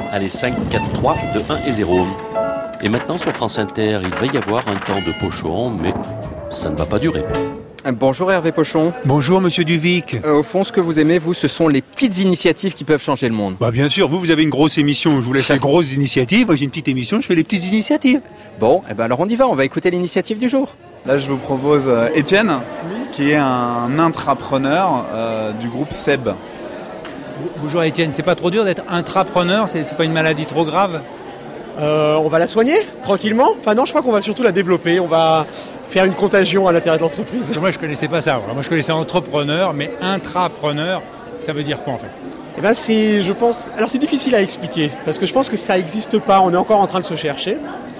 Allez, 5, 4, 3, 2, 1 et 0. Et maintenant, sur France Inter, il va y avoir un temps de pochon, mais ça ne va pas durer. Bonjour Hervé Pochon. Bonjour Monsieur Duvic. Au fond, ce que vous aimez, vous, ce sont les petites initiatives qui peuvent changer le monde. Bien sûr, vous avez une grosse émission, je vous laisse les grosses initiatives. Moi, j'ai une petite émission, je fais les petites initiatives. Bon, alors on y va, on va écouter l'initiative du jour. Là, je vous propose Étienne, qui est un intrapreneur du groupe SEB. Bonjour Étienne, c'est pas trop dur d'être intrapreneur, c'est pas une maladie trop grave? On va la soigner tranquillement. Enfin non, je crois qu'on va surtout la développer. On va faire une contagion à l'intérieur de l'entreprise. Moi je connaissais pas ça. Moi je connaissais entrepreneur, mais intrapreneur, ça veut dire quoi en fait? Je pense. Alors c'est difficile à expliquer parce que je pense que ça n'existe pas. On est encore en train de se chercher.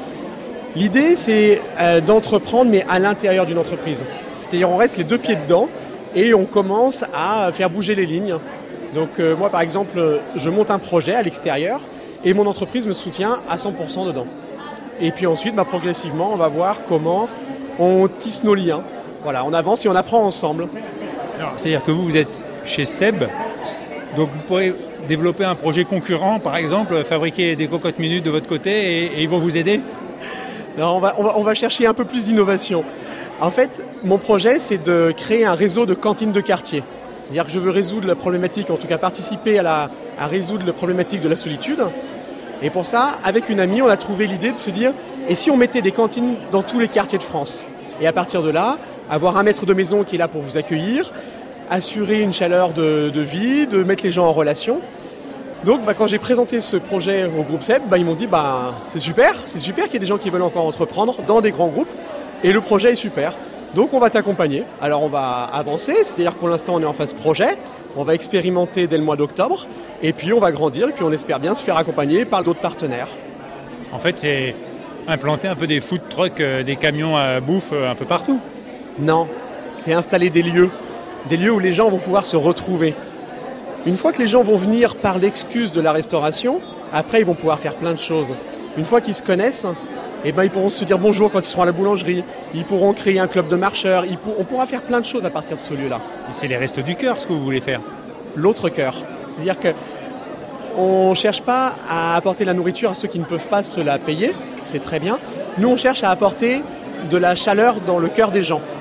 L'idée c'est d'entreprendre mais à l'intérieur d'une entreprise. C'est-à-dire on reste les deux pieds dedans et on commence à faire bouger les lignes. Donc moi par exemple, je monte un projet à l'extérieur. Et mon entreprise me soutient à 100% dedans. Et puis ensuite, progressivement, on va voir comment on tisse nos liens. Voilà, on avance et on apprend ensemble. Alors, c'est-à-dire que vous êtes chez SEB, donc vous pourrez développer un projet concurrent, par exemple, fabriquer des cocottes minutes de votre côté et ils vont vous aider? Alors, on va chercher un peu plus d'innovation. En fait, mon projet, c'est de créer un réseau de cantines de quartier. C'est-à-dire que je veux résoudre la problématique, en tout cas participer à résoudre la problématique de la solitude. Et pour ça, avec une amie, on a trouvé l'idée de se dire, et si on mettait des cantines dans tous les quartiers de France? Et à partir de là, avoir un maître de maison qui est là pour vous accueillir, assurer une chaleur de vie, de mettre les gens en relation. Donc quand j'ai présenté ce projet au groupe SEB, ils m'ont dit, c'est super qu'il y ait des gens qui veulent encore entreprendre dans des grands groupes, et le projet est super. Donc on va t'accompagner. Alors on va avancer, c'est-à-dire que pour l'instant on est en phase projet, on va expérimenter dès le mois d'octobre, et puis on va grandir, et puis on espère bien se faire accompagner par d'autres partenaires. En fait c'est implanter un peu des food trucks, des camions à bouffe un peu partout. Non, c'est installer des lieux où les gens vont pouvoir se retrouver. Une fois que les gens vont venir par l'excuse de la restauration, après ils vont pouvoir faire plein de choses. Une fois qu'ils se connaissent, ils pourront se dire bonjour quand ils seront à la boulangerie, ils pourront créer un club de marcheurs, on pourra faire plein de choses à partir de ce lieu-là. C'est les restos du cœur ce que vous voulez faire? L'autre cœur, c'est-à-dire qu'on ne cherche pas à apporter la nourriture à ceux qui ne peuvent pas se la payer, c'est très bien. Nous on cherche à apporter de la chaleur dans le cœur des gens.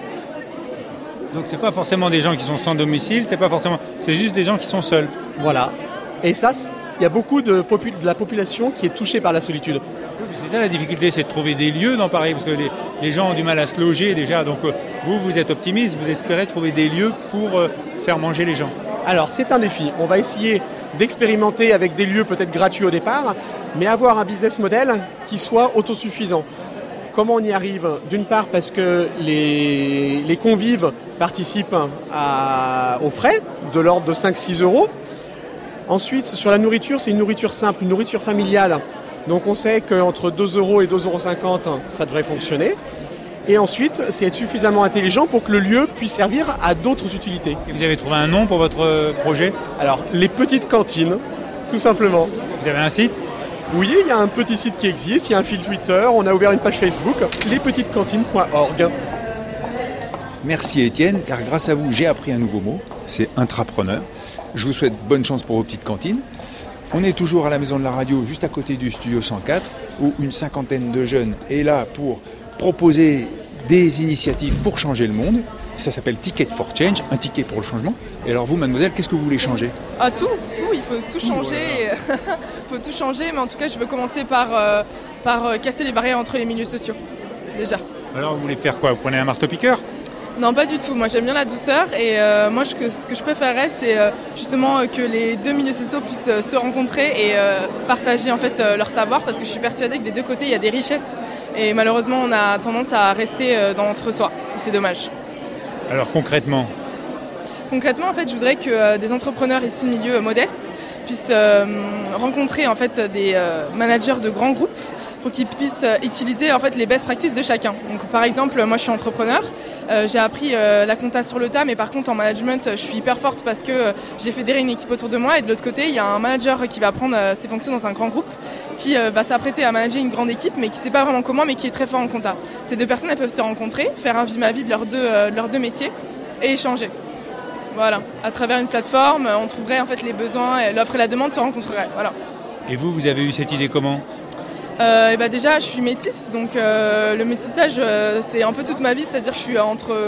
Donc c'est pas forcément des gens qui sont sans domicile, c'est juste des gens qui sont seuls. Voilà, et ça, il y a beaucoup de la population qui est touchée par la solitude. C'est ça la difficulté, c'est de trouver des lieux dans Paris, parce que les gens ont du mal à se loger déjà. Donc vous êtes optimiste, vous espérez trouver des lieux pour faire manger les gens. Alors c'est un défi, on va essayer d'expérimenter avec des lieux peut-être gratuits au départ, mais avoir un business model qui soit autosuffisant. Comment on y arrive? D'une part parce que les convives participent aux frais de l'ordre de 5-6 euros. Ensuite, sur la nourriture, c'est une nourriture simple, une nourriture familiale. Donc on sait qu'entre 2 euros et 2,50 €, ça devrait fonctionner. Et ensuite, c'est être suffisamment intelligent pour que le lieu puisse servir à d'autres utilités. Et vous avez trouvé un nom pour votre projet? Alors, les petites cantines, tout simplement. Vous avez un site? Oui, il y a un petit site qui existe, il y a un fil Twitter, on a ouvert une page Facebook, lespetitescantines.org. Merci Étienne, car grâce à vous, j'ai appris un nouveau mot, c'est intrapreneur. Je vous souhaite bonne chance pour vos petites cantines. On est toujours à la Maison de la Radio, juste à côté du Studio 104, où une cinquantaine de jeunes est là pour proposer des initiatives pour changer le monde. Ça s'appelle Ticket for Change, un ticket pour le changement. Et alors vous, mademoiselle, qu'est-ce que vous voulez changer? Tout, il faut tout changer. Il faut tout changer, mais en tout cas, je veux commencer par casser les barrières entre les milieux sociaux, déjà. Alors vous voulez faire quoi? Vous prenez un marteau-piqueur? Non, pas du tout. Moi, j'aime bien la douceur et moi, ce que je préférerais, c'est justement que les deux milieux sociaux puissent se rencontrer et partager en fait leur savoir, parce que je suis persuadée que des deux côtés, il y a des richesses et malheureusement, on a tendance à rester dans l'entre-soi. Et c'est dommage. Alors concrètement, en fait, je voudrais que des entrepreneurs issus de milieux modestes puissent rencontrer en fait des managers de grands groupes pour qu'ils puissent utiliser en fait les best practices de chacun. Donc par exemple, moi je suis entrepreneur, j'ai appris la compta sur le tas, mais par contre en management je suis hyper forte parce que j'ai fédéré une équipe autour de moi, et de l'autre côté il y a un manager qui va prendre ses fonctions dans un grand groupe, qui va s'apprêter à manager une grande équipe mais qui ne sait pas vraiment comment, mais qui est très fort en compta. Ces deux personnes elles peuvent se rencontrer, faire un vie-ma-vie de leurs deux métiers et échanger. Voilà, à travers une plateforme, on trouverait en fait les besoins, et l'offre et la demande se rencontreraient. Voilà. Et vous avez eu cette idée comment ? Déjà, je suis métisse, donc le métissage, c'est un peu toute ma vie, c'est-à-dire que je suis entre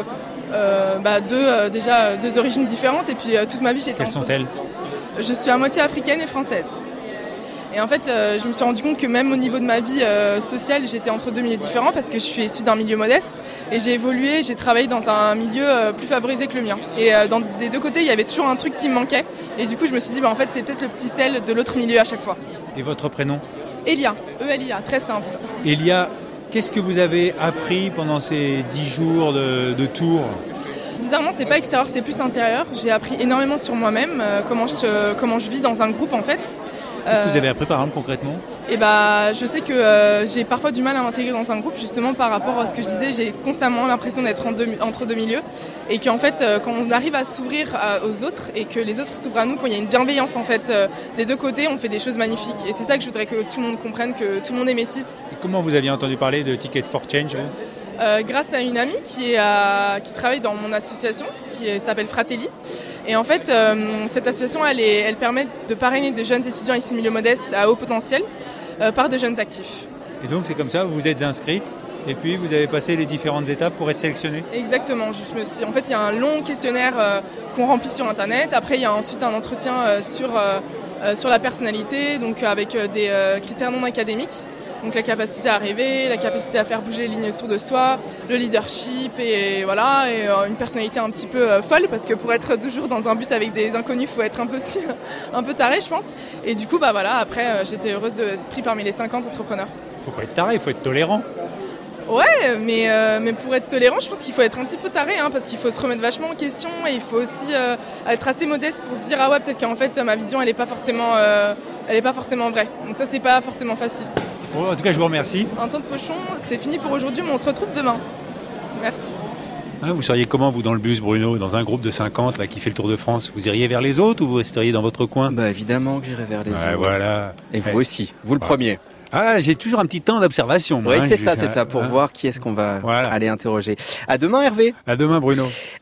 deux origines différentes, et puis toute ma vie j'étais... Quelles sont-elles ? Je suis à moitié africaine et française. Et en fait, je me suis rendu compte que même au niveau de ma vie sociale, j'étais entre deux milieux différents parce que je suis issue d'un milieu modeste et j'ai évolué, j'ai travaillé dans un milieu plus favorisé que le mien. Et des deux côtés, il y avait toujours un truc qui me manquait. Et du coup, je me suis dit, en fait, c'est peut-être le petit sel de l'autre milieu à chaque fois. Et votre prénom ? Elia, E-L-I-A, très simple. Elia, qu'est-ce que vous avez appris pendant ces 10 jours de tour ? Bizarrement, c'est pas extérieur, c'est plus intérieur. J'ai appris énormément sur moi-même, comment je vis dans un groupe en fait. Qu'est-ce que vous avez appris par exemple concrètement ? Je sais que j'ai parfois du mal à m'intégrer dans un groupe justement par rapport à ce que je disais. J'ai constamment l'impression d'être entre deux milieux et qu'en fait quand on arrive à s'ouvrir aux autres et que les autres s'ouvrent à nous, quand il y a une bienveillance en fait des deux côtés, on fait des choses magnifiques. Et c'est ça que je voudrais que tout le monde comprenne, que tout le monde est métis. Et comment vous aviez entendu parler de Ticket for Change ? Grâce à une amie qui travaille dans mon association, qui s'appelle Fratelli. Et en fait, cette association, elle permet de parrainer de jeunes étudiants issus de milieux modestes à haut potentiel par de jeunes actifs. Et donc c'est comme ça, vous vous êtes inscrite et puis vous avez passé les différentes étapes pour être sélectionnée ? Exactement. En fait, il y a un long questionnaire qu'on remplit sur Internet. Après, il y a ensuite un entretien sur la personnalité, donc avec des critères non académiques. Donc la capacité à rêver, la capacité à faire bouger les lignes autour de soi, le leadership et voilà, et une personnalité un petit peu folle parce que pour être toujours dans un bus avec des inconnus, il faut être un peu taré, je pense. Et du coup, après, j'étais heureuse d'être pris parmi les 50 entrepreneurs. Faut pas être taré, il faut être tolérant. Ouais, mais pour être tolérant, je pense qu'il faut être un petit peu taré, parce qu'il faut se remettre vachement en question et il faut aussi être assez modeste pour se dire ah ouais, peut-être qu'en fait ma vision elle est pas forcément vraie. Donc ça c'est pas forcément facile. Bon, en tout cas, je vous remercie. Un temps de pochon, c'est fini pour aujourd'hui, mais on se retrouve demain. Merci. Vous seriez comment, vous, dans le bus, Bruno, dans un groupe de 50 là, qui fait le Tour de France ? Vous iriez vers les autres ou vous resteriez dans votre coin ? Évidemment que j'irai vers les autres. Voilà. Et vous aussi, vous le premier. J'ai toujours un petit temps d'observation. Moi, oui, c'est ça, pour voir qui est-ce qu'on va aller interroger. À demain, Hervé. À demain, Bruno.